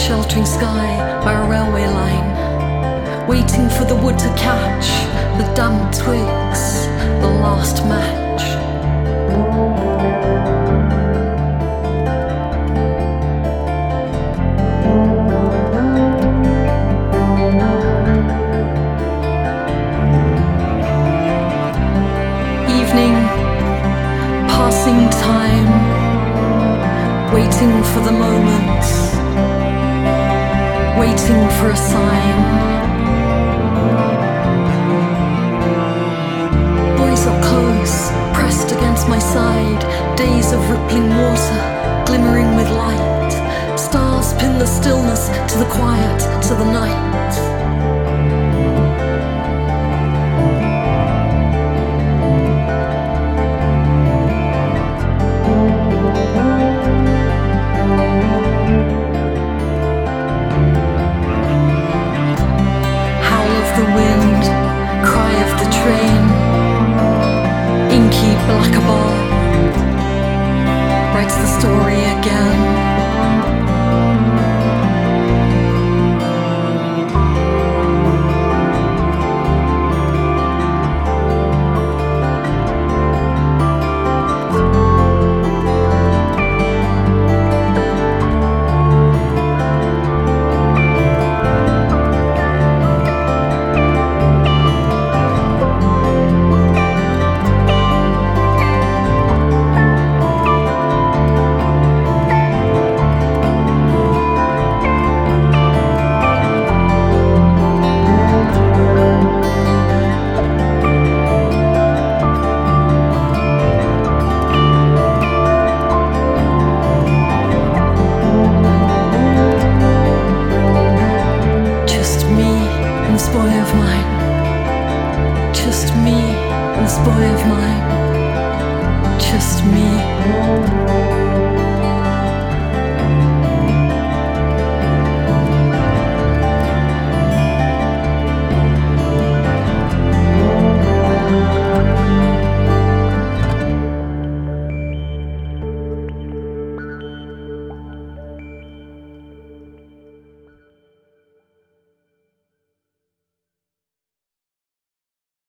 sheltering sky by a railway line, waiting for the wood to catch the damp twigs, the last match. Evening, passing time, waiting for the moment, waiting for a sign. Boys are close, pressed against my side, days of rippling water, glimmering with light. Stars pin the stillness to the quiet, to the night.